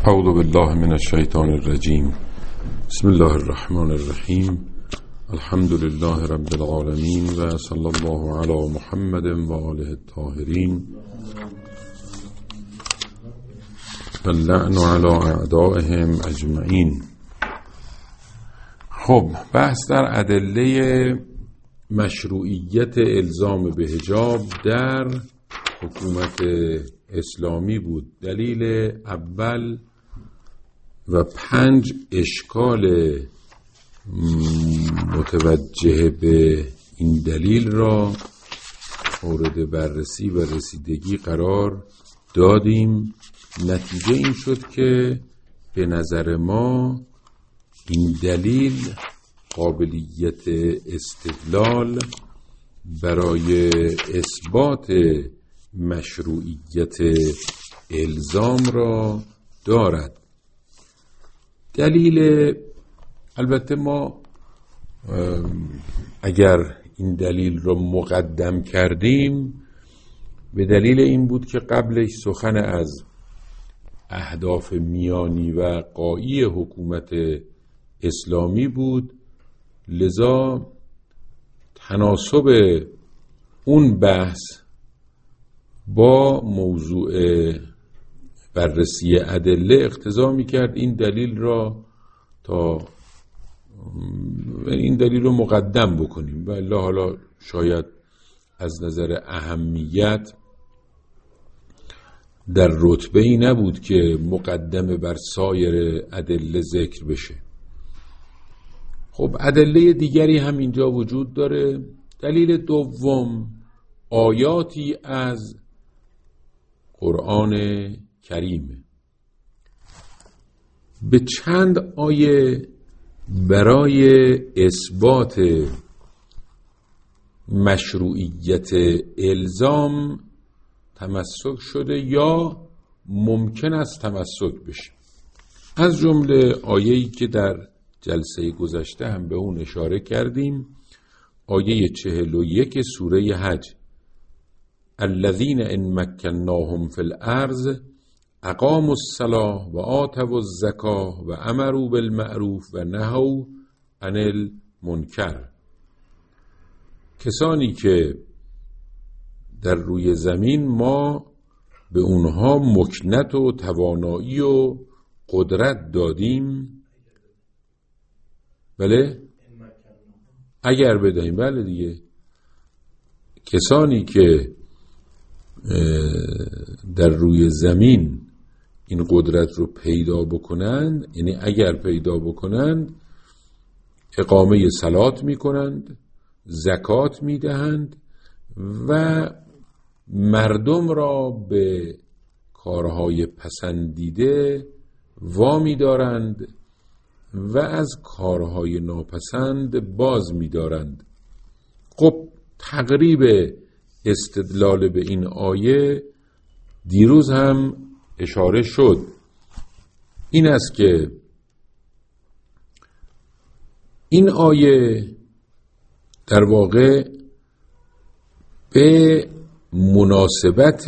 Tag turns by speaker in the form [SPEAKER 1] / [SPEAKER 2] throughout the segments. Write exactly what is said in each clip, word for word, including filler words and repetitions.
[SPEAKER 1] اعوذ بالله من الشیطان الرجیم. بسم الله الرحمن الرحیم. الحمد لله رب العالمین و صلی الله علی محمد و آله الطاهرین و اللعن علی اعدائهم اجمعین. خب، بحث در ادله مشروعیت الزام به حجاب در حکومت اسلامی بود. دلیل اول و پنج اشکال متوجه به این دلیل را مورد بررسی و رسیدگی قرار دادیم. نتیجه این شد که به نظر ما این دلیل قابلیت استدلال برای اثبات مشروعیت الزام را دارد. دلیل، البته ما اگر این دلیل را مقدم کردیم به دلیل این بود که قبلش سخن از اهداف میانی و غایی حکومت اسلامی بود، لذا تناسب اون بحث با موضوع بررسی ادله اقتضا می‌کرد این دلیل را تا این دلیل رو مقدم بکنیم. و حالا شاید از نظر اهمیت در رتبه‌ای نبود که مقدمه بر سایر ادله ذکر بشه. خب، ادله دیگری هم اینجا وجود داره. دلیل دوم، آیاتی از قرآن کریم. به چند آیه برای اثبات مشروعیت الزام تمسک شده یا ممکن است تمسک بشه. از جمله آیه‌ای که در جلسه گذشته هم به اون اشاره کردیم، آیه چهل و یک سوره حج: الذین ان مکناهم فی الارض اقاموا الصلاة و آتوا الزکاة و امروا بالمعروف و نهوا عن المنکر. کسانی که در روی زمین ما به اونها مکنت و توانایی و قدرت دادیم. بله؟ اگر بدهیم. بله دیگه. کسانی که در روی زمین این قدرت رو پیدا بکنند، یعنی اگر پیدا بکنند، اقامه صلات میکنند، زکات میدهند و مردم را به کارهای پسندیده وامی دارند و از کارهای ناپسند باز می‌دارند. خب، تقریب استدلال به این آیه دیروز هم اشاره شد. این است که این آیه در واقع به مناسبت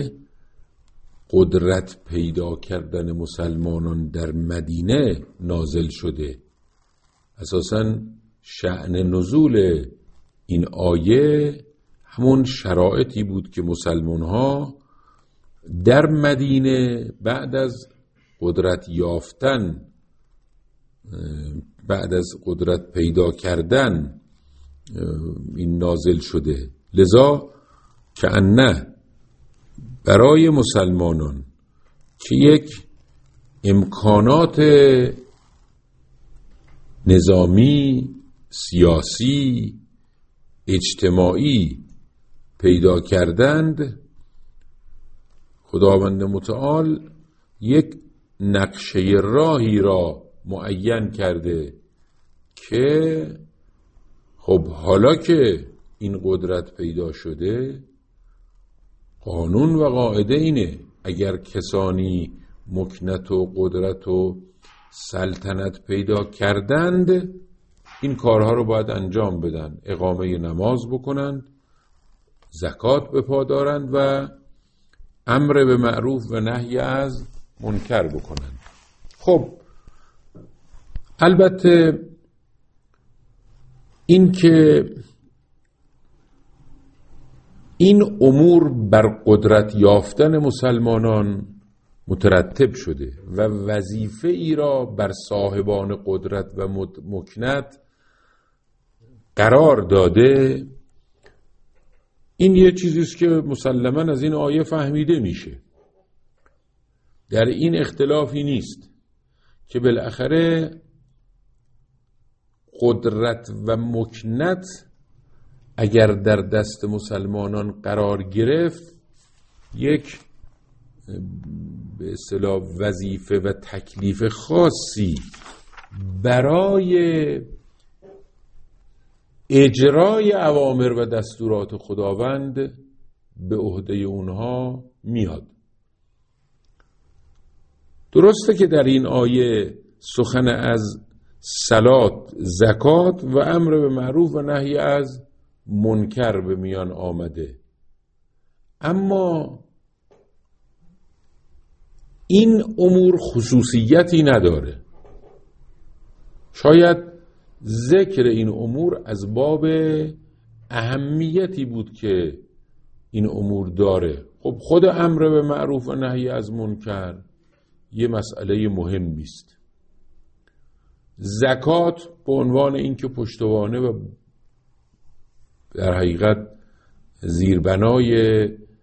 [SPEAKER 1] قدرت پیدا کردن مسلمانان در مدینه نازل شده. اساساً شأن نزول این آیه همون شرایطی بود که مسلمان ها در مدینه بعد از قدرت یافتن، بعد از قدرت پیدا کردن این نازل شده. لذا که انه برای مسلمانان که یک امکانات نظامی، سیاسی، اجتماعی پیدا کردند، خداوند متعال یک نقشه راهی را معین کرده که خب حالا که این قدرت پیدا شده، قانون و قاعده اینه اگر کسانی مکنت و قدرت و سلطنت پیدا کردند این کارها رو باید انجام بدن، اقامه نماز بکنند، زکات بپا دارند و امر به معروف و نهی از منکر بکنن. خب البته این که این امور بر قدرت یافتن مسلمانان مترتب شده و وظیفه ای را بر صاحبان قدرت و مکنت قرار داده، این یه چیزی است که مسلماً از این آیه فهمیده میشه. در این اختلافی نیست که بالاخره قدرت و مکنت اگر در دست مسلمانان قرار گرفت، یک به اصطلاح وظیفه و تکلیف خاصی برای اجرای اوامر و دستورات خداوند به عهده اونها میاد. درسته که در این آیه سخن از صلات، زکات و امر به معروف و نهی از منکر به میان آمده، اما این امور خصوصیتی نداره. شاید ذکر این امور از باب اهمیتی بود که این امور داره. خب خود امر به معروف و نهی از منکر یه مسئله مهمی است. زکات به عنوان اینکه پشتوانه و در حقیقت زیربنای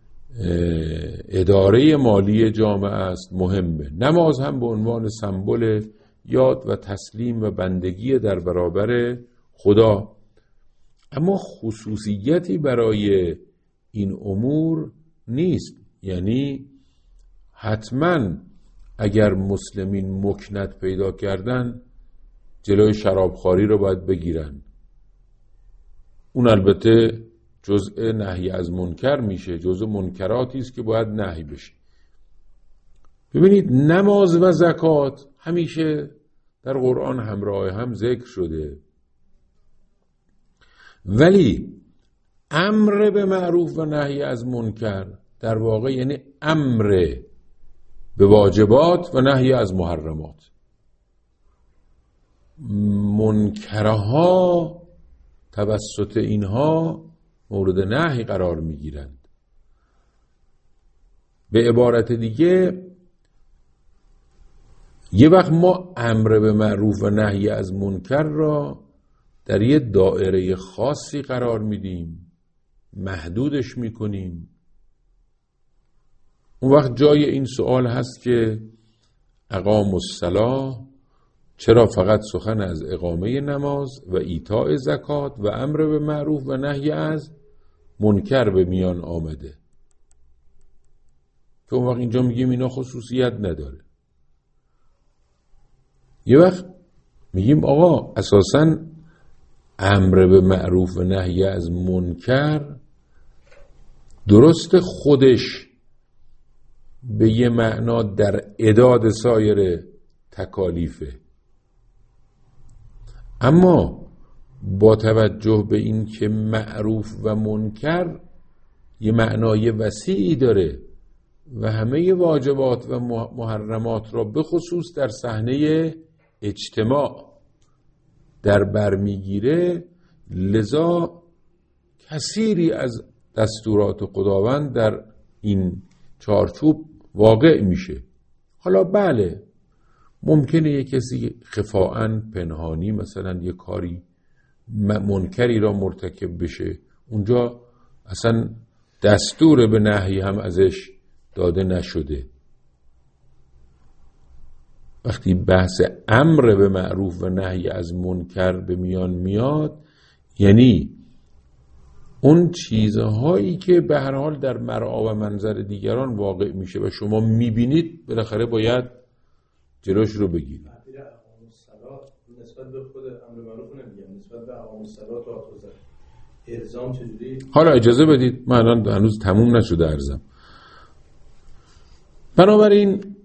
[SPEAKER 1] اداره مالی جامعه است، مهمه. نماز هم به عنوان سمبل یاد و تسلیم و بندگی در برابر خدا. اما خصوصیتی برای این امور نیست. یعنی حتما اگر مسلمین مکنت پیدا کردن جلوی شرابخواری رو باید بگیرن. اون البته جزء نهی از منکر میشه، جزء منکراتی است که باید نهی بشه. ببینید نماز و زکات همیشه در قرآن همراه هم ذکر شده، ولی امر به معروف و نهی از منکر در واقع یعنی امر به واجبات و نهی از محرمات. منکرها توسط اینها مورد نهی قرار میگیرند. به عبارت دیگه یه وقت ما امر به معروف و نهی از منکر را در یه دایره خاصی قرار میدیم، محدودش میکنیم. اون وقت جای این سوال هست که اقام الصلاة چرا فقط سخن از اقامه نماز و ایتاء زکات و امر به معروف و نهی از منکر به میان آمده؟ که اون وقت اینجا میگیم اینا خصوصیت نداره. یه وقت میگیم آقا اساساً امر به معروف و نهی از منکر درست خودش به یه معنا در اعداد سایر تکالیفه، اما با توجه به این که معروف و منکر یه معنای وسیعی داره و همه واجبات و محرمات را به خصوص در صحنه اجتماع در بر میگیره، لذا کثیری از دستورات خداوند در این چارچوب واقع میشه. حالا بله ممکنه یک کسی خفاءً پنهانی مثلا یه کاری منکری را مرتکب بشه، اونجا اصلا دستور به نهی هم ازش داده نشده. وقتی بحث امر به معروف و نهی از منکر به میان میاد، یعنی اون چیزهایی که به هر حال در مرعا و منظر دیگران واقع میشه و شما میبینید، بالاخره باید جلوش رو بگیرید. نسبت به خود امر معروف نمیگم، نسبت به اقام الصلاة و آتوا الزکات الزام چجوری؟ حالا اجازه بدید، من الان هنوز تموم نشده عرضم. بنابراین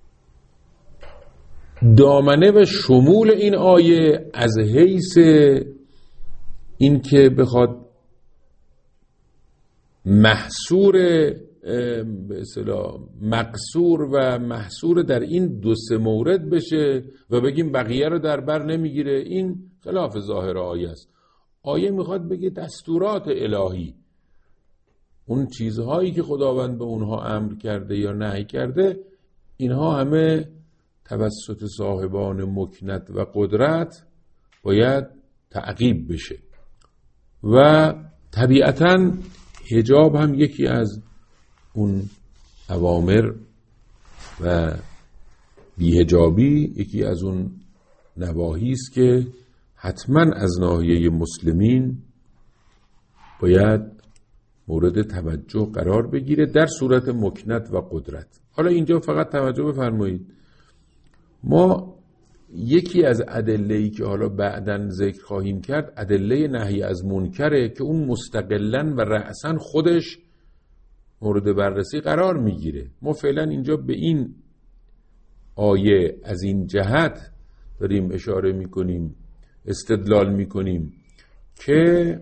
[SPEAKER 1] دامنه و شمول این آیه از حیث این که بخواد محصور به اصطلاح مقصور و محصور در این دو سه مورد بشه و بگیم بقیه رو در بر نمیگیره، این خلاف ظاهر آیه است. آیه میخواد بگه دستورات الهی، اون چیزهایی که خداوند به اونها امر کرده یا نهی کرده، اینها همه توسط صاحبان مکنت و قدرت باید تعقیب بشه. و طبیعتاً حجاب هم یکی از اون اوامر و بی‌حجابی یکی از اون نواهی است که حتما از ناحیه مسلمین باید مورد توجه قرار بگیره در صورت مکنت و قدرت. حالا اینجا فقط توجه بفرمایید، ما یکی از ادله‌ای که حالا بعداً ذکر خواهیم کرد ادله نهی از منکره که اون مستقلاً و رأساً خودش مورد بررسی قرار میگیره. ما فعلا اینجا به این آیه از این جهت داریم اشاره میکنیم، استدلال میکنیم که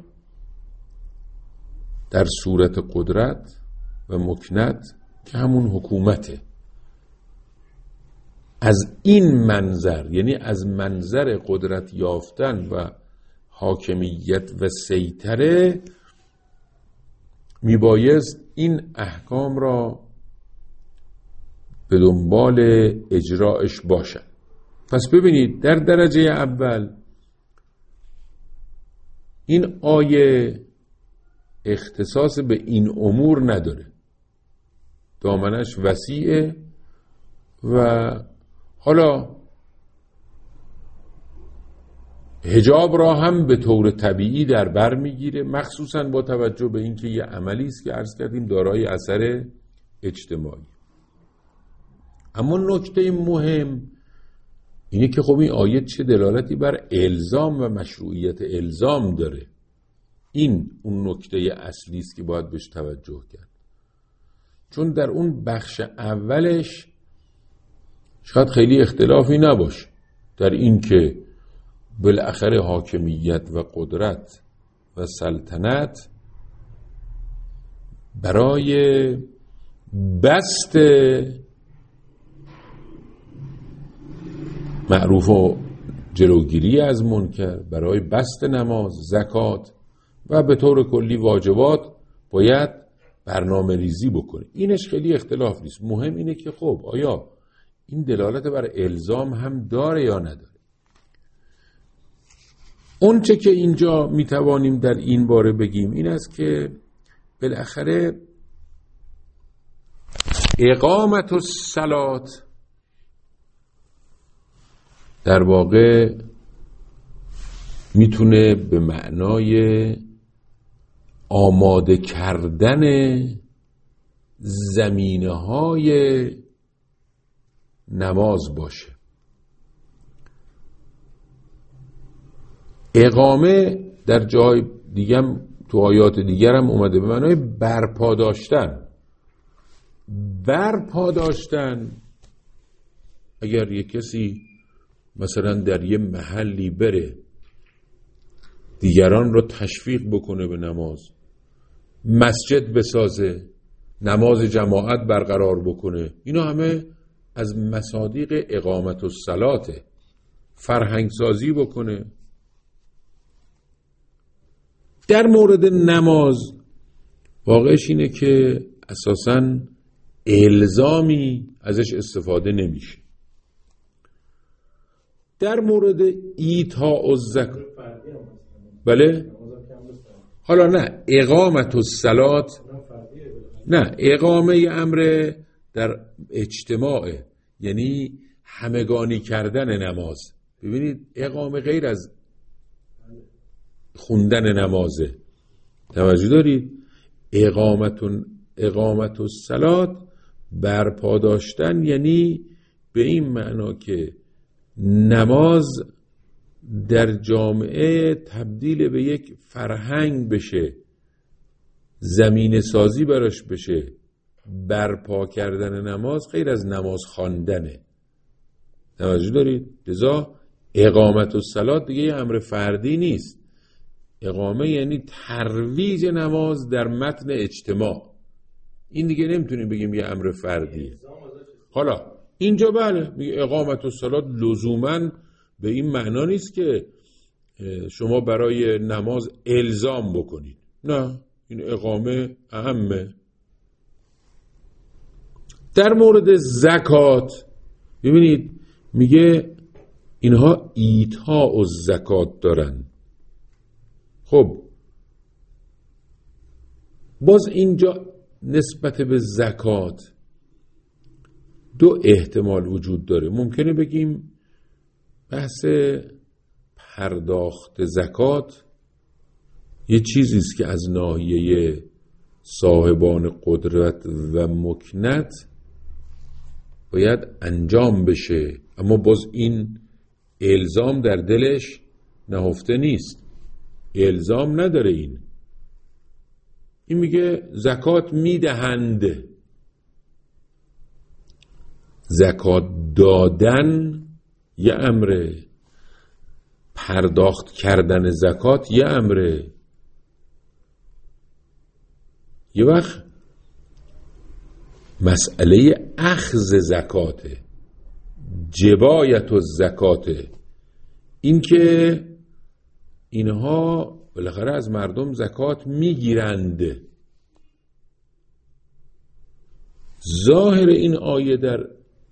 [SPEAKER 1] در صورت قدرت و مکنت که همون حکومته، از این منظر، یعنی از منظر قدرت یافتن و حاکمیت و سیطره، میبایست این احکام را به دنبال اجرایش باشن. پس ببینید در درجه اول این آیه اختصاص به این امور نداره، دامنش وسیعه و حالا حجاب را هم به طور طبیعی در بر میگیره، مخصوصا با توجه به اینکه یه عملی است که عرض کردیم دارای اثر اجتماعی. اما نکته مهم اینه که خب این آیه چه دلالتی بر الزام و مشروعیت الزام داره. این اون نکته اصلی است که باید بهش توجه کرد، چون در اون بخش اولش شاید خیلی اختلافی نباشه در این که بالاخره حاکمیت و قدرت و سلطنت برای بست معروف و جلوگیری از منکر، برای بست نماز، زکات و به طور کلی واجبات باید برنامه ریزی بکنه. اینش خیلی اختلاف نیست. مهم اینه که خب آیا این دلالت بر الزام هم داره یا نداره. اون چه که اینجا میتوانیم در این باره بگیم این است که بالاخره اقامت الصلات در واقع میتونه به معنای آماده کردن زمینه‌های نماز باشه. اقامه در جای دیگه تو آیات دیگر هم اومده به معنای برپا داشتن. برپا داشتن اگر یک کسی مثلا در یه محلی بره دیگران رو تشویق بکنه به نماز، مسجد بسازه، نماز جماعت برقرار بکنه، اینا همه از مصادیق اقامت الصلات، فرهنگ سازی بکنه. در مورد نماز واقعش اینه که اساساً الزامی ازش استفاده نمیشه. در مورد ایتاء الزکات بله حالا نه اقامت الصلات نه اقامه امر در اجتماع، یعنی همگانی کردن نماز. ببینید اقامه غیر از خوندن نمازه، توجه دارید؟ اقامت اقامت الصلات برپا داشتن یعنی به این معنا که نماز در جامعه تبدیل به یک فرهنگ بشه، زمینه سازی براش بشه. برپا کردن نماز غیر از نماز خواندنه، توجه دارید؟ لذا اقامت الصلات دیگه یه امر فردی نیست، اقامه یعنی ترویج نماز در متن اجتماع. این دیگه نمیتونیم بگیم یه امر فردیه. حالا اینجا بله میگه اقامت الصلاة لزوماً به این معنا نیست که شما برای نماز الزام بکنید، نه، این اقامه اهمه. در مورد زکات ببینید میگه اینها ایتاء الزکات دارن. خب باز اینجا نسبت به زکات دو احتمال وجود داره. ممکنه بگیم بحث پرداخت زکات یه چیزی است که از ناحیه صاحبان قدرت و مکنت باید انجام بشه، اما باز این الزام در دلش نهفته نیست، الزام نداره. این این میگه زکات میدهند. زکات دادن یه امره، پرداخت کردن زکات یه امره. یه وقت مسئله اخذ زکاته، جبایت الزکاته، این که اینها بالاخره از مردم زکات میگیرند. ظاهر این آیه در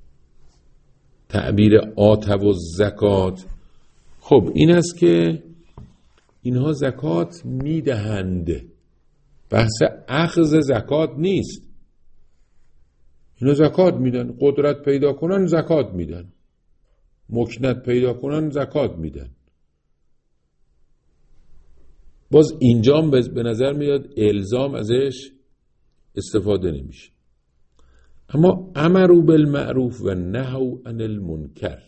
[SPEAKER 1] تعبیر آتو الزکات خب این است که اینها زکات میدهند، بحث اخذ زکات نیست. اینا زکات میدن، قدرت پیدا کنن زکات میدن، مکنت پیدا کنن زکات میدن. باز اینجام به نظر میاد الزام ازش استفاده نمیشه. اما امروا بالمعروف و نهوا عن المنکر.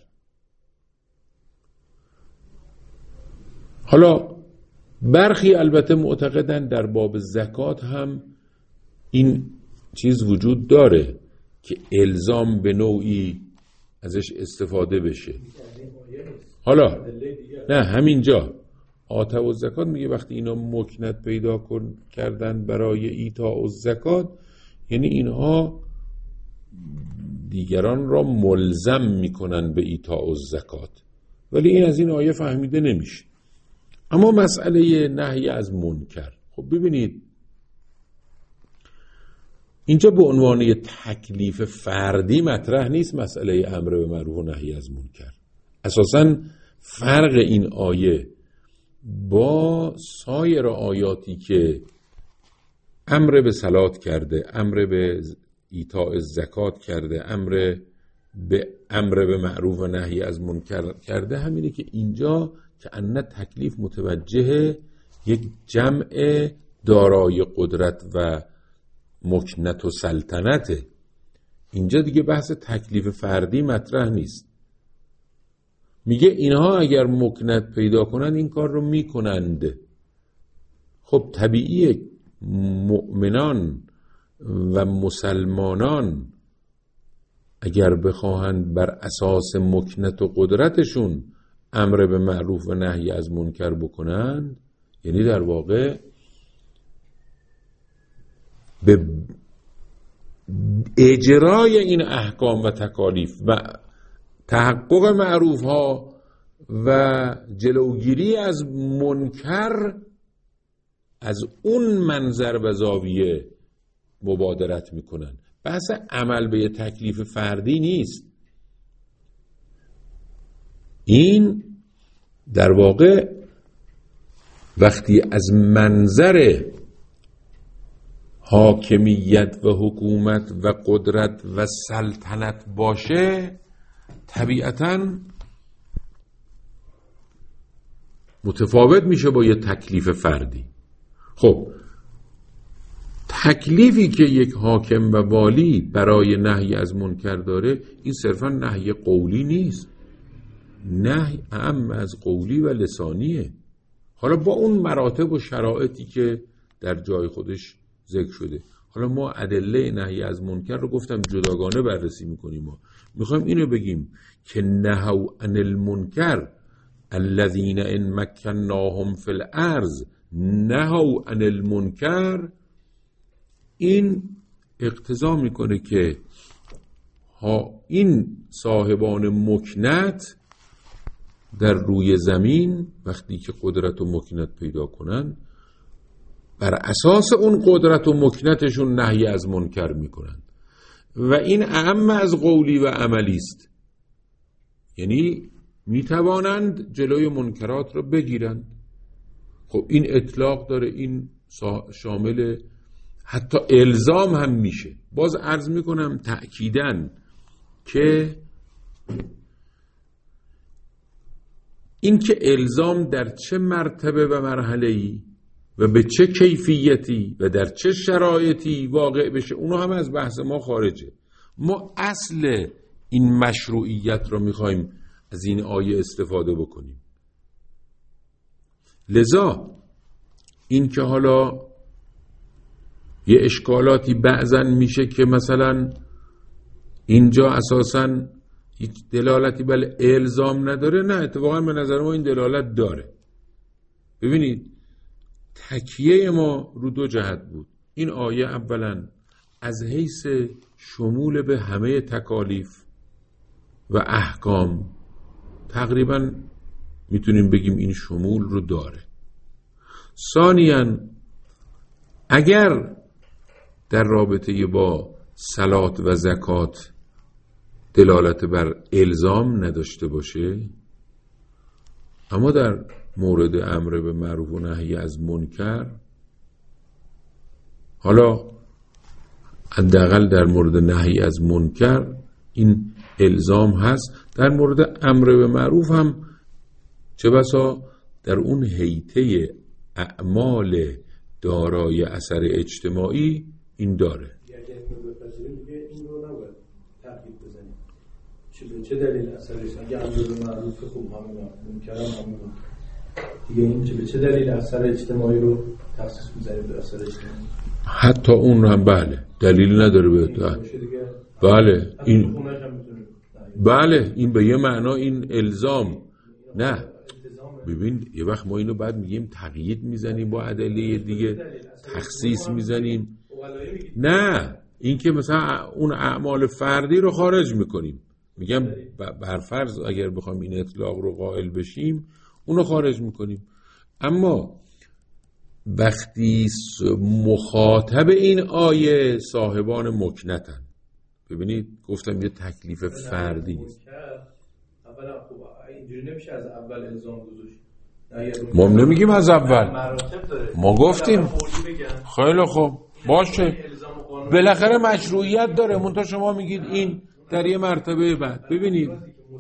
[SPEAKER 1] حالا برخی البته معتقدن در باب زکات هم این چیز وجود داره که الزام به نوعی ازش استفاده بشه. حالا نه همینجا آتو الزکات میگه وقتی اینا مکنت پیدا کن کردن برای ایتاء الزکات، یعنی اینها دیگران را ملزم میکنن به ایتاء الزکات، ولی این از این آیه فهمیده نمیشه. اما مسئله نهی از منکر، خب ببینید اینجا به عنوان تکلیف فردی مطرح نیست مسئله امر به معروف و نهی از منکر. اساساً فرق این آیه با سایر آیاتی که امر به صلات کرده، امر به ایتاء زکات کرده، امر به امر به معروف و نهی از منکر کرده، همینه که اینجا که ان تکلیف متوجه یک جمع دارای قدرت و مکنت و سلطنته. اینجا دیگه بحث تکلیف فردی مطرح نیست. میگه اینها اگر مکنت پیدا کنند این کار رو میکنند. خب طبیعیه مؤمنان و مسلمانان اگر بخواهند بر اساس مکنت و قدرتشون امر به معروف و نهی از منکر بکنند، یعنی در واقع به اجرای این احکام و تکالیف و تحقق معروف ها و جلوگیری از منکر از اون منظر و زاویه مبادرت میکنن. بحث عمل به تکلیف فردی نیست. این در واقع وقتی از منظر حاکمیت و حکومت و قدرت و سلطنت باشه، طبیعتاً متفاوت میشه با یه تکلیف فردی. خب تکلیفی که یک حاکم و والی برای نهی از منکر داره، این صرفاً نهی قولی نیست، نهی اعم از قولی و لسانیه. حالا با اون مراتب و شرایطی که در جای خودش ذکر شده. حالا ما ادله نهی از منکر رو گفتم جداگانه بررسی میکنیم. ما میخوایم اینو بگیم که نهوا عن المنکر الذین ان مکناهم فی الارض نهوا عن المنکر، این اقتضا میکنه که ها این صاحبان مکنت در روی زمین وقتی که قدرت و مکنت پیدا کنن، بر اساس اون قدرت و مکنتشون نهی از منکر میکنن و این اعم از قولی و عملی است. یعنی میتوانند جلوی منکرات رو بگیرند. خب این اطلاق داره، این شامل حتی الزام هم میشه. باز عرض میکنم تأکیداً که این که الزام در چه مرتبه و مرحله‌ای و به چه کیفیتی و در چه شرایطی واقع بشه، اونو هم از بحث ما خارجه. ما اصل این مشروعیت رو میخوایم از این آیه استفاده بکنیم. لذا این که حالا یه اشکالاتی بعضن میشه که مثلا اینجا اساساً هیچ دلالتی بله الزام نداره، نه اتفاقا به نظر ما این دلالت داره. ببینید تکیه ما رو دو جهت بود. این آیه اولا از حیث شمول به همه تکالیف و احکام تقریبا میتونیم بگیم این شمول رو داره. ثانیاً اگر در رابطه با صلات و زکات دلالت بر الزام نداشته باشه، اما در مورد امر به معروف و نهی از منکر، حالا حداقل در مورد نهی از منکر این الزام هست، در مورد امر به معروف هم چه بسا در اون حیطه اعمال دارای اثر اجتماعی این داره.
[SPEAKER 2] چه دلیل اثرش؟ اگه امر به معروف خوب همون منکر هم همون دیگه، این چه به چه دلیل اثر اجتماعی رو تخصیص می‌ذارید به اثر اجتماعی؟
[SPEAKER 1] حتی اون هم بله دلیل نداره به بله این بله این به یه معنا این الزام نه. ببین یه وقت ما اینو بعد میگیم تقیید میزنیم با ادله دیگه، تخصیص میزنیم، نه این که مثلا اون اعمال فردی رو خارج میکنیم، میگم بر فرض اگر بخوام این اطلاق رو قائل بشیم اونو خارج میکنیم. اما وقتی مخاطب این آیه صاحبان مکنتن، ببینید گفتم یه تکلیف فردی نیست.
[SPEAKER 2] اولا خوب اینجوری نمیشه از اول الزام گذاشت.
[SPEAKER 1] ما نمیگیم از اول، ما گفتیم خیلی خوب باشه بالاخره مشروعیت داره، منتها شما میگید این در یه مرتبه بعد. ببینید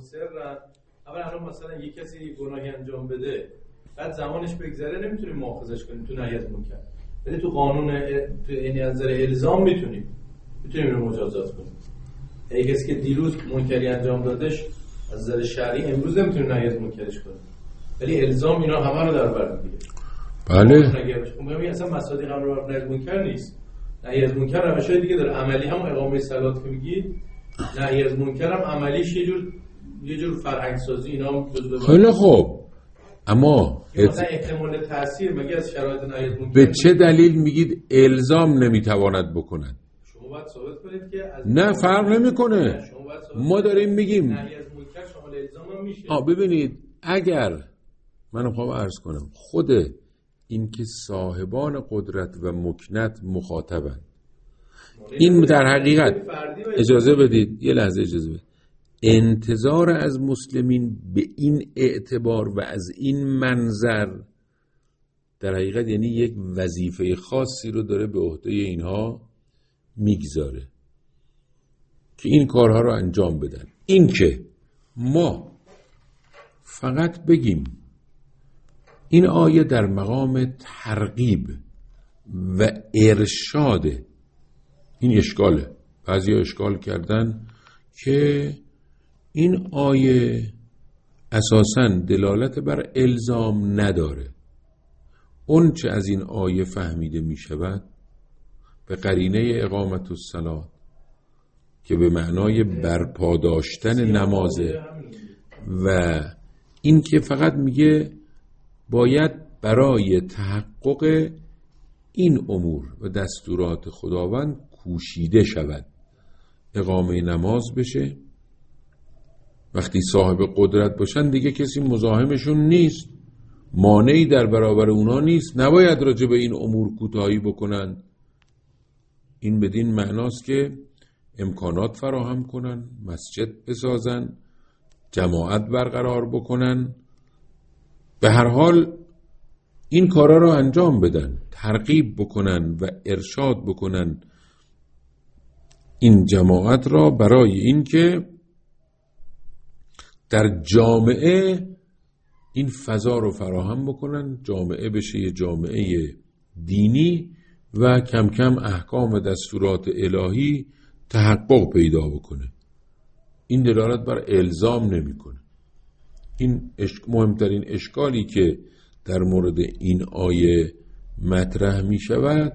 [SPEAKER 2] اول الان مثلا یک کسی گناهی انجام بده بعد زمانش بگذره نمیتونیم مؤاخذش کنیم تو نهی از منکر، ولی تو قانون تو یعنی از نظر الزام میتونیم میتونیم رو مجازات کنیم. یک کسی که دیروز منکری انجام دادش از نظر شرعی امروز نمیتونیم نهی از منکرش کنیم، ولی الزام اینا همه رو در بر میگیره.
[SPEAKER 1] بله
[SPEAKER 2] میگم اصلا مصادیق امر معروف نهی از منکر نیست. نهی از منکر روشای دیگه داره، عملی هم اقامه صلات که میگید، نهی از منکر هم عملیش یه جور یه جور فرهنگ سازی اینا هم جزء.
[SPEAKER 1] خیلی خوب، اما
[SPEAKER 2] مثلا احتمال تاثیر مگه از شرایط نهی از منکر
[SPEAKER 1] به چه دلیل میگید الزام نمیتواند بکند؟
[SPEAKER 2] شما باید ثابت کنید که از
[SPEAKER 1] نه فرق نمیکنه، ما داریم میگیم
[SPEAKER 2] نهی از منکر شامل الزام هم میشه.
[SPEAKER 1] آ ببینید اگر من میخوام عرض کنم خود این که صاحبان قدرت و مکنت مخاطبن، این در حقیقت اجازه بدید یه لحظه اجازه بدید، انتظار از مسلمین به این اعتبار و از این منظر در حقیقت یعنی یک وظیفه خاصی رو داره به عهده اینها میگذاره که این کارها رو انجام بدن. این که ما فقط بگیم این آیه در مقام ترغیب و ارشاد، این اشکاله. بعضی اشکال کردن که این آیه اساساً دلالت بر الزام نداره. اون چه از این آیه فهمیده می شود به قرینه اقامت الصلاة که به معنای برپا داشتن نمازه و این که فقط میگه باید برای تحقق این امور و دستورات خداوند کوشیده شود. اقامه نماز بشه، وقتی صاحب قدرت باشن دیگه کسی مزاحمشون نیست، مانعی در برابر اونا نیست، نباید راجع به این امور کوتاهی بکنن. این بدین معناست که امکانات فراهم کنن، مسجد بسازن، جماعت برقرار بکنن، به هر حال این کارا رو انجام بدن، ترغیب بکنن و ارشاد بکنن این جماعت را برای این که در جامعه این فضا رو فراهم بکنن، جامعه بشه یه جامعه دینی و کم کم احکام دستورات الهی تحقق پیدا بکنه. این دلالت بر الزام نمیکنه. این مهمترین اشکالی که در مورد این آیه مطرح می شود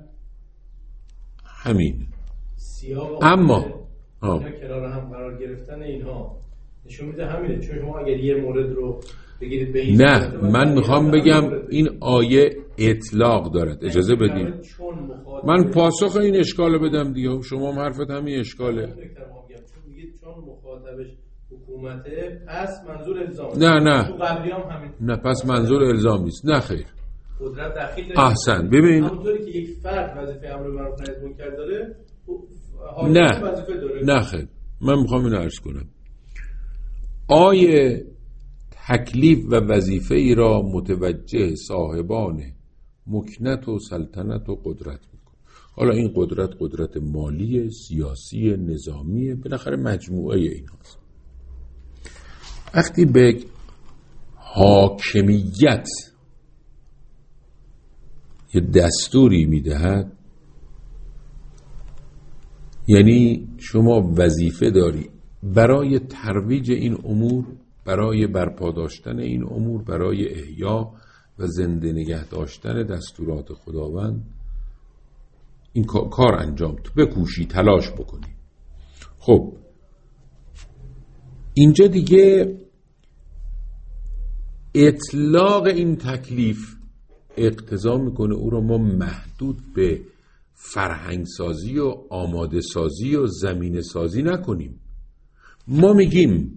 [SPEAKER 1] همین. اما
[SPEAKER 2] اینا کنار هم قرار گرفتن اینها نشون میده همینه. چون شما اگر یه مورد رو بگیرید به این
[SPEAKER 1] نه، من میخوام بگم این آیه اطلاق دارد. اجازه بدیم من پاسخ این اشکال بدم دیگه. شما هم حرفت همین اشکاله.
[SPEAKER 2] چون مخاطبش حکومته پس منظور الزام.
[SPEAKER 1] نه نه
[SPEAKER 2] تو قبلی هم همین.
[SPEAKER 1] نه پس منظور الزام نیست. نه خیر.
[SPEAKER 2] قدرت دخیل داره.
[SPEAKER 1] احسن. ببین
[SPEAKER 2] همونطوری که یک فرد وظیفه امر معروف نهی منکر داره،
[SPEAKER 1] نه نه خیر. من میخوام اینو عرض کنم. آیه تکلیف و وظیفه ای را متوجه صاحبان مکنت و سلطنت و قدرت میکنه. حالا این قدرت قدرت مالی، سیاسی، نظامی، بالاخره مجموعه این هاست. وقتی به حاکمیت یه دستوری میدهد، یعنی شما وظیفه داری برای ترویج این امور، برای برپا داشتن این امور، برای احیا و زنده نگه داشتن دستورات خداوند این کار انجام تو بکوشی، تلاش بکنی. خب اینجا دیگه اطلاق این تکلیف اقتضا میکنه او رو ما محدود به فرهنگ سازی و آماده سازی و زمینه سازی نکنیم. ما میگیم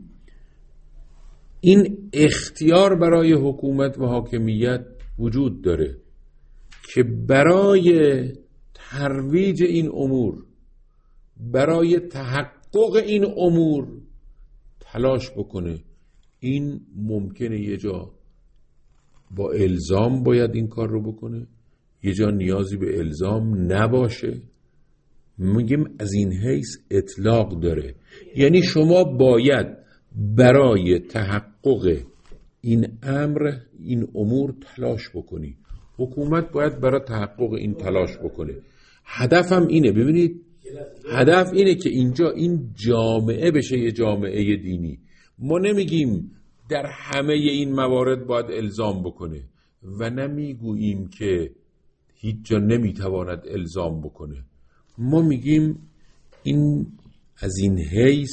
[SPEAKER 1] این اختیار برای حکومت و حاکمیت وجود داره که برای ترویج این امور، برای تحقق این امور تلاش بکنه. این ممکنه یه جا با الزام باید این کار رو بکنه، یه جا نیازی به الزام نباشه. میگیم از این حیث اطلاق داره، یعنی شما باید برای تحقق این امر، این امور تلاش بکنی. حکومت باید برای تحقق این تلاش بکنه. هدفم اینه، ببینید هدف اینه که اینجا این جامعه بشه یه جامعه دینی. ما نمیگیم در همه این موارد باید الزام بکنه و نمیگوییم که هیچ جا نمیتواند الزام بکنه. ما میگیم این از این حیث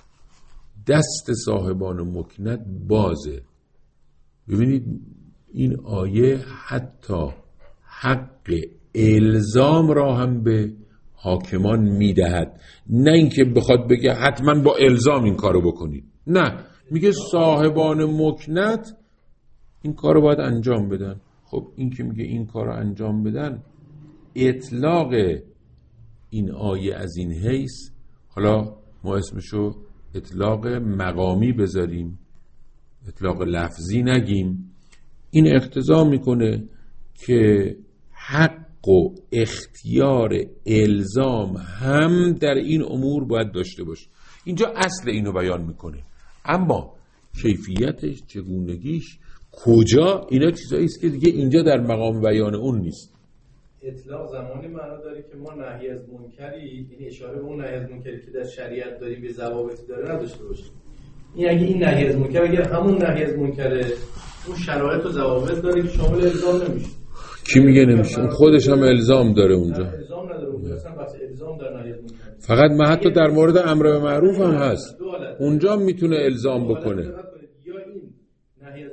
[SPEAKER 1] دست صاحبان مکنت بازه. ببینید این آیه حتی حق الزام را هم به حاکمان میدهد، نه اینکه بخواد بگه حتما با الزام این کارو بکنید. نه، میگه صاحبان مکنت این کارو باید انجام بدن. خب این که میگه این کارو انجام بدن، اطلاق این آیه از این حیث، حالا ما اسمشو اطلاق مقامی بذاریم، اطلاق لفظی نگیم، این اقتضا میکنه که حق و اختیار الزام هم در این امور باید داشته باشه. اینجا اصل اینو بیان میکنه، اما کیفیتش، چگونگیش، کجا، اینا چیزایی است که دیگه اینجا در مقام بیان اون نیست.
[SPEAKER 2] اطلاق زمانی معنا داره که ما نهی از منکری، یعنی اشاره به اون نهی از منکری که در شریعت داریم به ضوابطی داره نداشته باشیم. این اگه این نهی از منکر، اگر همون نهی از منکره اون شرایط و ضوابط داره که شامل الزام نمیشه.
[SPEAKER 1] کی میگه نمیشه؟ خودش هم الزام داره اونجا.
[SPEAKER 2] الزام نداره اونجا، اصلا بحث الزام در نهی از منکر.
[SPEAKER 1] فقط ما حتی در مورد امر به معروف هم هست، اونجا میتونه الزام بکنه.
[SPEAKER 2] یا این نهی از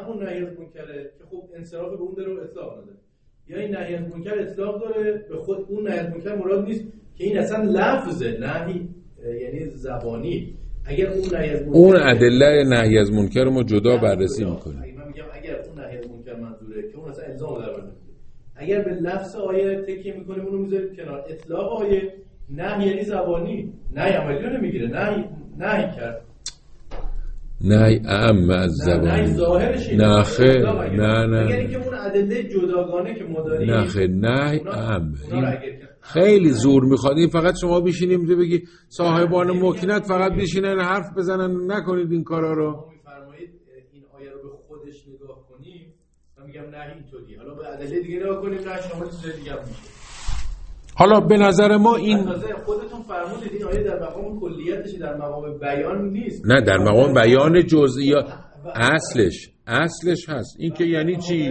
[SPEAKER 2] اون نهی از منکره که خب انصراف به اون داره و اطلاق نداره، یا این نهی از منکر اطلاق داره به خود اون نهی از منکر مراد نیست که این اصلا لفظه نهی یعنی زبانی. اگر اون نهی از منکر،
[SPEAKER 1] اون ادله نهی از منکر ما جدا بررسی میکنیم.
[SPEAKER 2] اگه من میگم اگر اون نهی از منکر منظوره که اون اصلا الزام در بر، اگر به لفظ آیه تکیه میکنیم اونو میذاریم کنار. اطلاق آیه نهی یعنی زبانی، نهی عملی رو نمیگیره، نهی نهی کرد،
[SPEAKER 1] نهی اعم از زبانی،
[SPEAKER 2] نهی ظاهرش
[SPEAKER 1] نه خیر، نه نه
[SPEAKER 2] اگر اینکه اون ادله جداگانه که ما داریم،
[SPEAKER 1] نه خیر، نهی اعم خیلی زور میخواد. این فقط شما بشینیم اینجا بگی صاحبان مکنت فقط بشینن حرف بزنن، نکنید این کارا رو.
[SPEAKER 2] میفرمایید این آیه رو به خودش نگاه کنیم، من میگم نه اینطوریه، حالا به ادله دیگه نگاه کنیم، نه شامل چیز دیگه میشه.
[SPEAKER 1] حالا به نظر ما این
[SPEAKER 2] خودتون فرمودید این آیه در مقام کلیتش، در مقام بیان نیست.
[SPEAKER 1] نه، در مقام بیان جزئیات اصلش اصلش هست. این که یعنی چی؟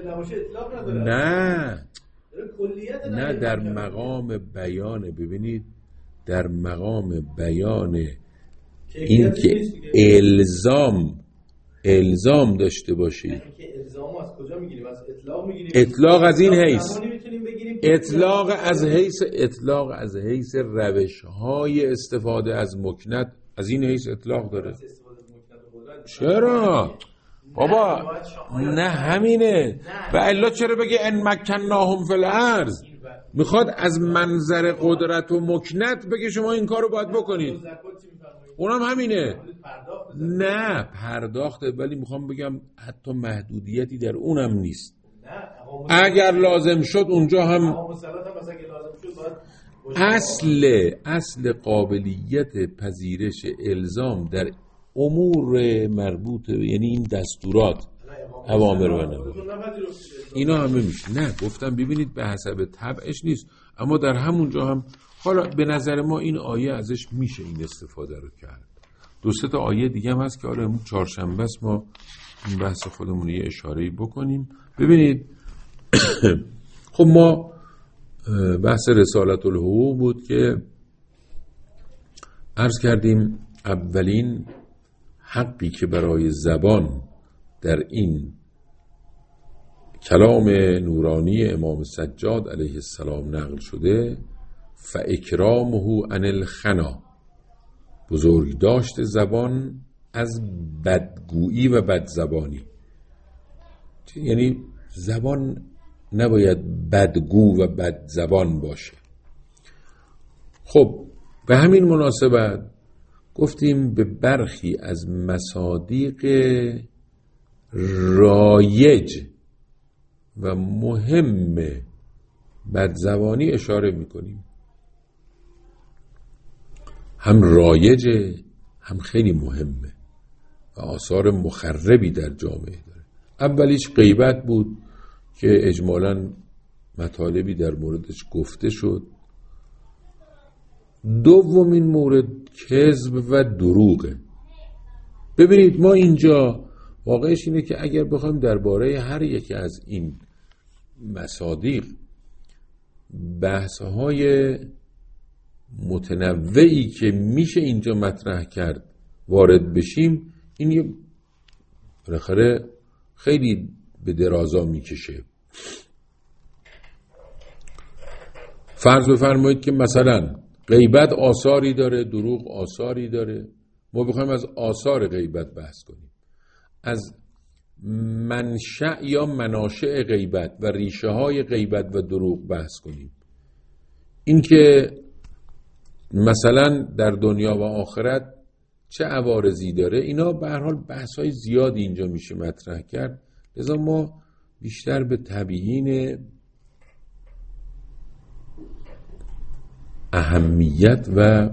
[SPEAKER 1] نه نه در مقام بیان. ببینید در مقام بیان این که الزام الزام داشته باشید.
[SPEAKER 2] الزام از کجا میگیریم؟ از اطلاق میگیریم.
[SPEAKER 1] اطلاق از این حیث، اطلاق از حیث اطلاق از حیث روش‌های استفاده از مکنت، از این حیث اطلاق داره. چرا؟ بابا نه همینه. و الا چرا بگه ان مکناهم فی الارض؟ میخواد از منظر قدرت و مکنت بگه شما این کارو باید بکنید. اونم همینه. نه پرداخته، ولی میخوام بگم حتی محدودیتی در اونم نیست. اگر لازم شد اونجا هم اصل اصل قابلیت پذیرش الزام در امور مربوط، یعنی این دستورات، اوامر و نواهی، اینا همه میشه. نه گفتم ببینید به حسب طبعش نیست، اما در همونجا هم حالا به نظر ما این آیه ازش میشه این استفاده رو کرد. دو سه تا آیه دیگه هم هست که حالا امروز چهارشنبه است، ما این بحث خودمون یه اشاره‌ای بکنیم. ببینید خب ما بحث رسالت الحقوق بود که عرض کردیم اولین حقی که برای زبان در این کلام نورانی امام سجاد علیه السلام نقل شده، فاکرامه عن الخنا، بزرگ داشت زبان از بدگویی و بدزبانی. یعنی زبان نباید بدگو و بدزبان باشه. خب به همین مناسبت گفتیم به برخی از مصادیق رایج و مهم بدزبانی اشاره میکنیم. هم رایجه هم خیلی مهمه و آثار مخربی در جامعه داره. اولیش غیبت بود که اجمالاً مطالبی در موردش گفته شد. دومین مورد کذب و دروغه. ببینید ما اینجا واقعش اینه که اگر بخوایم درباره هر یکی از این مصادیق بحث‌های متنوعی که میشه اینجا مطرح کرد وارد بشیم، این یه بالاخره خیلی به درازا میکشه. فرض بفرمایید که مثلا غیبت آثاری داره، دروغ آثاری داره. ما بخوایم از آثار غیبت بحث کنیم، از منشأ یا مناشأ غیبت و ریشه های غیبت و دروغ بحث کنیم، این که مثلا در دنیا و آخرت چه عوارضی داره، اینا به هر حال بحث های زیادی اینجا میشه مطرح کرد. لذا ما بیشتر به تبیین اهمیت و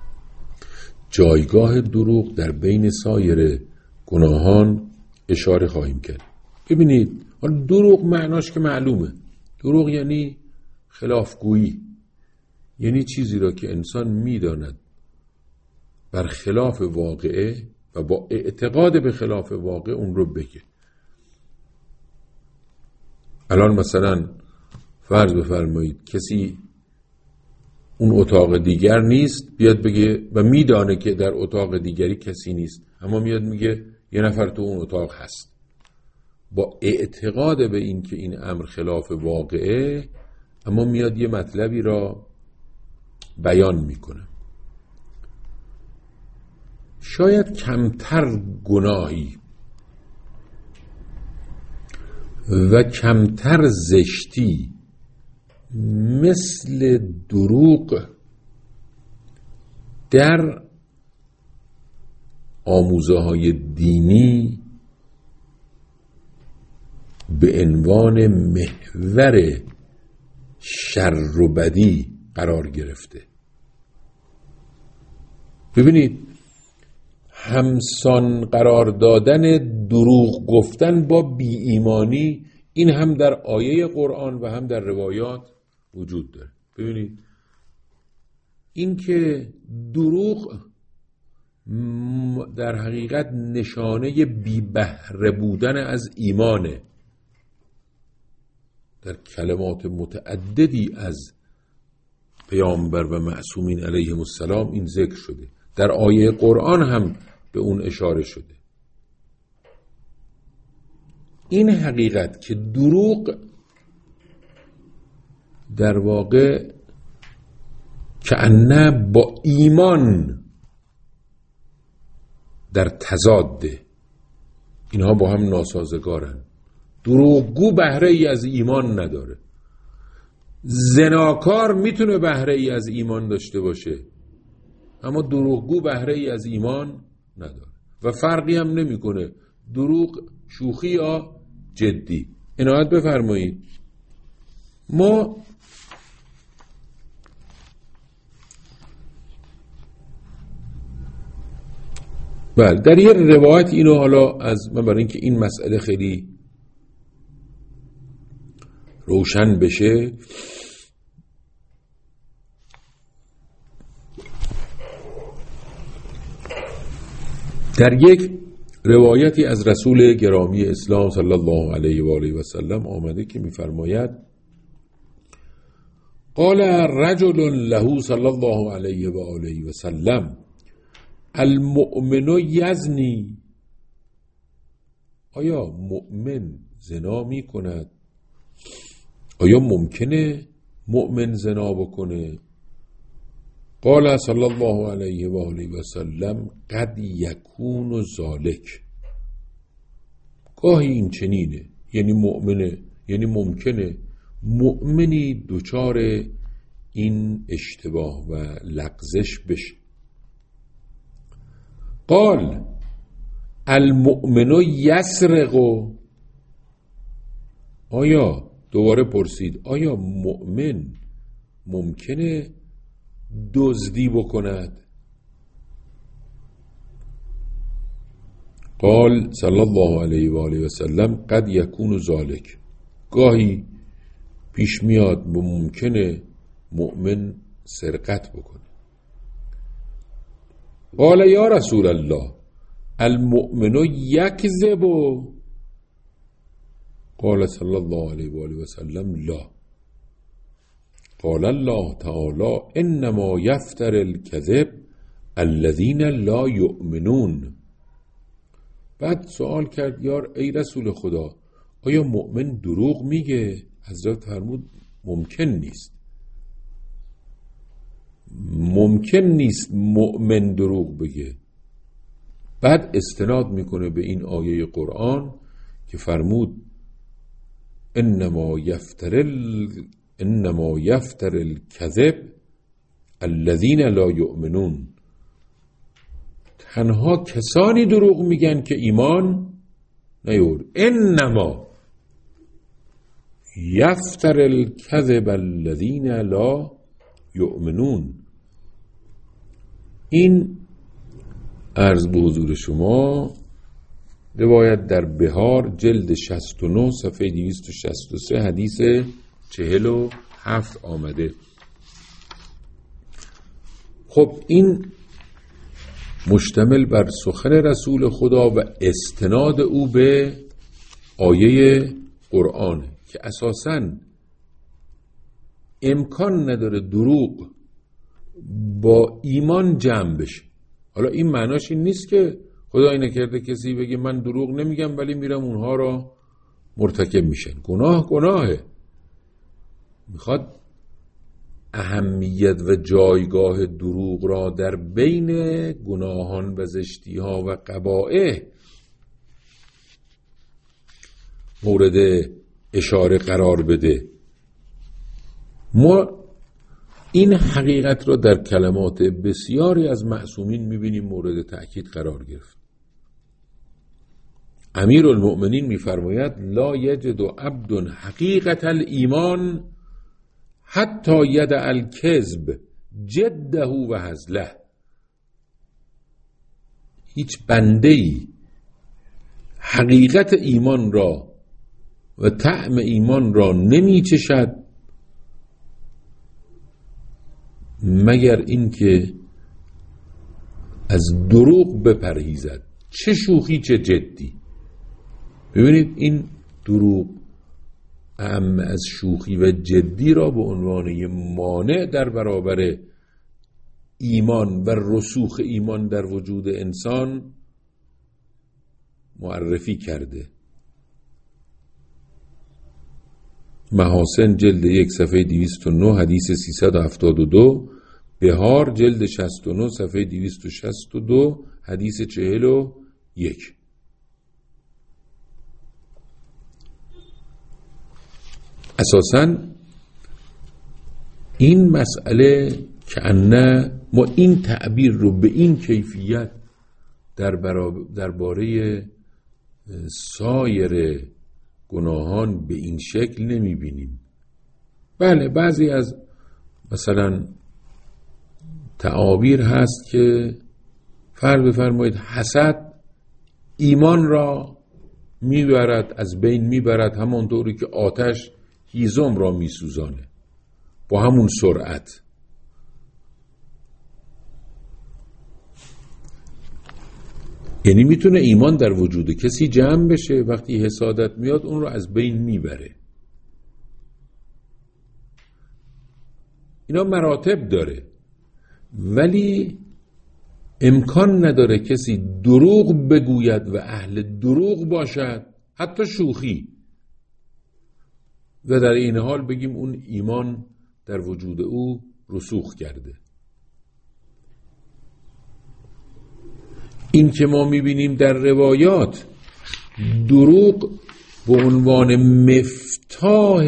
[SPEAKER 1] جایگاه دروغ در بین سایر گناهان اشاره خواهیم کرد. ببینید حالا دروغ معناش که معلومه. دروغ یعنی خلافگویی، یعنی چیزی را که انسان میداند بر خلاف واقعه و با اعتقاد به خلاف واقع اون رو بگه. الان مثلا فرض بفرمایید کسی اون اتاق دیگر نیست، بیاد بگه و میدانه که در اتاق دیگری کسی نیست، اما میاد میگه یه نفر تو اون اتاق هست. با اعتقاد به این که این امر خلاف واقعه، اما میاد یه مطلبی را بیان میکنه. شاید کمتر گناهی و کمتر زشتی مثل دروغ در آموزه های دینی به عنوان محور شر و بدی قرار گرفته. ببینید، همسان قرار دادن دروغ گفتن با بی ایمانی، این هم در آیه قرآن و هم در روایات وجود داره. ببینید، این که دروغ در حقیقت نشانه بی بهره بودن از ایمانه. در کلمات متعددی از پیامبر و معصومین علیهم السلام این ذکر شده. در آیه قرآن هم به اون اشاره شده. این حقیقت که دروغ در واقع کأنه با ایمان در تضاده، اینها با هم ناسازگارن. دروغگو بهره ای از ایمان نداره. زناکار میتونه بهره ای از ایمان داشته باشه، اما دروغگو بهره ای از ایمان نداره و فرقی هم نمیکنه دروغ شوخی یا جدی. عنایت بفرمایید. ما بله در یه روایت اینو حالا از من برای اینکه این مسئله خیلی روشن بشه، در یک روایتی از رسول گرامی اسلام صلی الله علیه و آله و سلم آمده که می‌فرماید: قال رجل له صلی الله علیه و آله و سلم المؤمن یزنی. آیا مؤمن زنا می کند؟ آیا ممکنه مؤمن زنا بکنه؟ قال صلی الله علیه و آله و سلم قد یکون ذالک. گاهی این چنینه، یعنی مؤمنه، یعنی ممکنه مؤمنی دوچار این اشتباه و لغزش بشه. قال المؤمن یسرق. آیا دوباره پرسید آیا مؤمن ممکنه دزدی بکند؟ قال صلی الله علیه و آله و سلم قد یکون ذالک. گاهی پیش میاد ممکنه مؤمن سرقت بکنه. قال یا رسول الله المؤمن یکذب. قال صلی الله علیه و آله و سلم لا. قال الله تعالی انما یفتر الکذب الذین لا یؤمنون. بعد سوال کرد یار ای رسول خدا آیا مؤمن دروغ میگه؟ حضرت فرمود ممکن نیست، ممکن نیست مؤمن دروغ بگه. بعد استناد میکنه به این آیه قرآن که فرمود انما یفتر ال... انما یفتر الکذب الذین لا یؤمنون. تنها کسانی دروغ میگن که ایمان نیور. انما یفتر الکذب الذین لا یؤمنون. این عرض به حضور شما روایت در بهار جلد شصت و نه صفحه دویست و شصت و سه حدیث چهل و هفت آمده. خب این مشتمل بر سخن رسول خدا و استناد او به آیه قرآن که اساساً امکان نداره دروغ با ایمان جمع بشه. حالا این معناش این نیست که خدایی نکرده کسی بگه من دروغ نمیگم ولی میرم اونها را مرتکب میشن. گناه گناهه، میخواد اهمیت و جایگاه دروغ را در بین گناهان و زشتی‌ها و قبائح مورد اشاره قرار بده. ما این حقیقت را در کلمات بسیاری از معصومین میبینیم مورد تأکید قرار گرفت. امیرالمؤمنین میفرماید لا یجد عبد حقیقت الایمان حتی یدع الکذب جده و هزله. هیچ بنده‌ای حقیقت ایمان را و طعم ایمان را نمی چشد مگر اینکه از دروغ بپرهیزد، چه شوخی چه جدی. ببینید این دروغ اعم از شوخی و جدی را به عنوان یه مانع در برابر ایمان و رسوخ ایمان در وجود انسان معرفی کرده. محاسن جلد یک صفحه دویست و نه حدیث سیصد و هفتاد و دو، بهار جلد شصت و نه صفحه دویست و شصت و دو حدیث چهل و یک. اساساً این مسئله که انه ما این تعبیر رو به این کیفیت در درباره سایر گناهان به این شکل نمی بینیم. بله بعضی از مثلا تعابیر هست که فرض بفرمایید حسد ایمان را میبرد، از بین میبرد، همانطوری که آتش هیزم را میسوزانه با همون سرعت. یعنی میتونه ایمان در وجود کسی جمع بشه، وقتی حسادت میاد اون رو از بین میبره. اینا مراتب داره، ولی امکان نداره کسی دروغ بگوید و اهل دروغ باشد، حتی شوخی، و در این حال بگیم اون ایمان در وجود او رسوخ کرده. این که ما میبینیم در روایات دروغ به عنوان مفتاح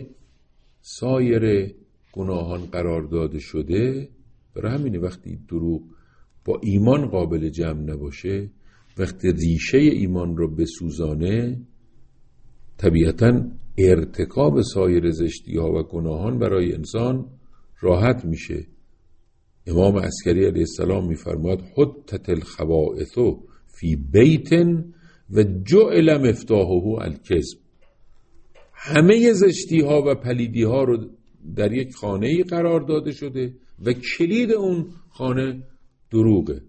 [SPEAKER 1] سایر گناهان قرار داده شده، برای همینه وقتی دروغ با ایمان قابل جمع نباشه، وقتی ریشه ایمان رو بسوزانه، طبیعتاً ارتکاب سایر زشتی ها و گناهان برای انسان راحت میشه. امام عسکری علیه السلام میفرماید حطت الخبائث فی بیت و جعل مفتاحه الکذب. همه زشتی ها و پلیدی ها رو در یک خانه‌ای قرار داده شده و کلید اون خانه دروغه.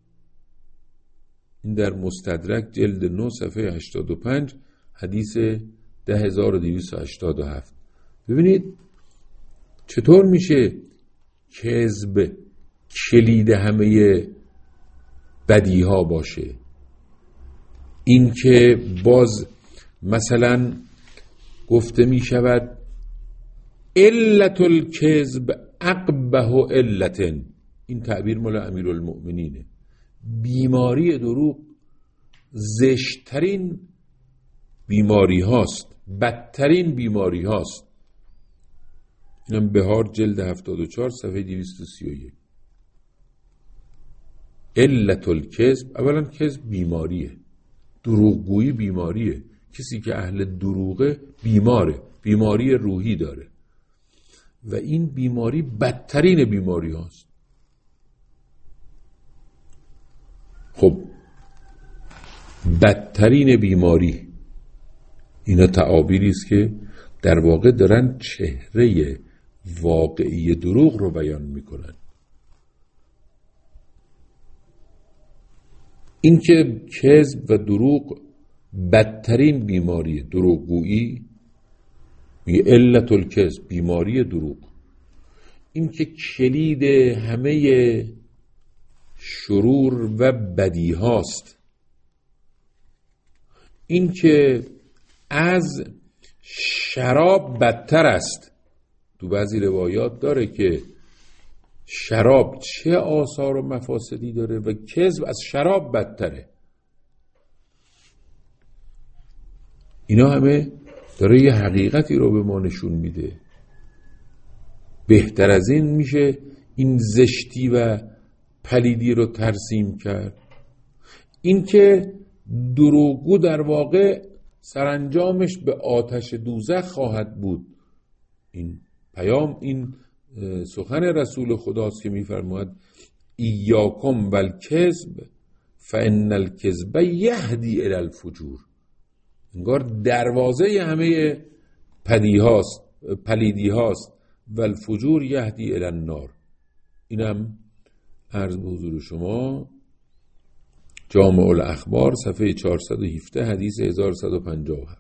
[SPEAKER 1] این در مستدرک جلد نه صفحه هشتاد و پنج حدیث ده هزار و دویست و هشتاد و هفت. ببینید چطور میشه کذب کلید همه بدی ها باشه. این که باز مثلا گفته می شود علت الکذب اقبح علتن، این تعبیر مال امیرالمؤمنینه، بیماری دروغ زشترین بیماری هاست، بدترین بیماری هاست. اینم بهار جلد هفتاد و چهار صفحه دویست و سی و یک. علت الکذب، اولا کذب بیماریه، دروغگویی بیماریه. کسی که اهل دروغه بیماره، بیماری روحی داره و این بیماری بدترین بیماری هاست. خب بدترین بیماری، اینا تعابیری است که در واقع دارن چهره واقعی دروغ رو بیان میکنن. این که کذب و دروغ بدترین بیماری، دروغگویی میگه علت الکذب، بیماری دروغ. این که کلید همه شرور و بدی هاست. این که از شراب بدتر است. تو بعضی روایات داره که شراب چه آثار و مفاسدی داره و کذب از شراب بدتره. اینا همه داره یه حقیقتی رو به ما نشون میده. بهتر از این میشه این زشتی و پلیدی رو ترسیم کرد. این که دروغگو در واقع سرانجامش به آتش دوزخ خواهد بود. این پیام، این سخن رسول خداست که میفرماید ایاکم والکذب فان الکذب یهدی الی الفجور. انگار دروازه همه پدی هاست، پلیدی هاست، و الفجور یهدی الی النار. اینم عرض به حضور شما جامع الاخبار صفحه چهارصد و هفده حدیث هزار و صد و پنجاه و هفت.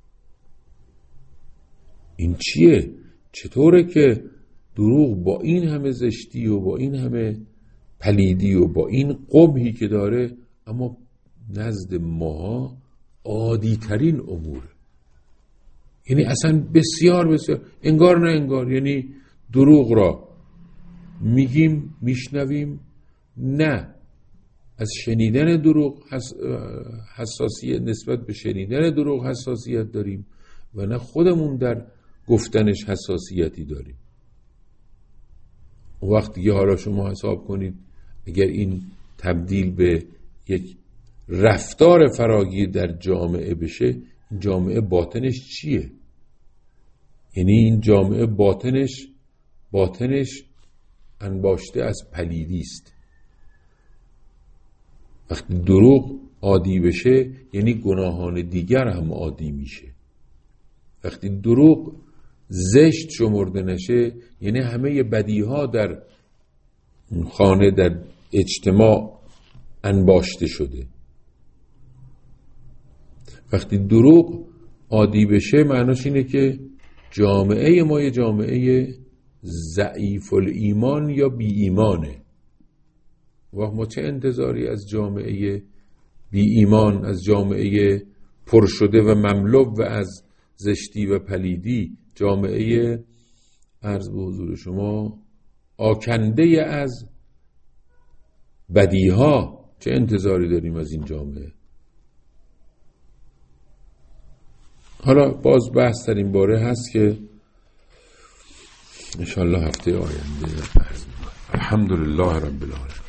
[SPEAKER 1] این چیه؟ چطوره که دروغ با این همه زشتی و با این همه پلیدی و با این قبحی که داره اما نزد ماها عادی ترین اموره؟ یعنی اصلا بسیار بسیار انگار نه انگار. یعنی دروغ را میگیم، میشنویم، نه از شنیدن دروغ حساسیت، نسبت به شنیدن دروغ حساسیت داریم و نه خودمون در گفتنش حساسیتی داریم. وقتی که حالا شما حساب کنید اگر این تبدیل به یک رفتار فراگیر در جامعه بشه، این جامعه باطنش چیه؟ یعنی این جامعه باطنش باطنش انباشته از پلیدی است. وقتی دروغ عادی بشه یعنی گناهان دیگر هم عادی میشه. وقتی دروغ زشت شمرده نشه یعنی همه بدیها در خانه، در اجتماع انباشته شده. وقتی دروغ عادی بشه معناش اینه که جامعه ما یه جامعه ضعیف الایمان یا بی ایمانه. و ما چه انتظاری از جامعه بی ایمان، از جامعه پر شده و مملو و از زشتی و پلیدی، جامعه عرض به حضور شما آکنده از بدیها، چه انتظاری داریم از این جامعه؟ حالا باز بحث در این باره هست که انشاءالله هفته آینده عرض می‌کنم. الحمدلله رب العالمین.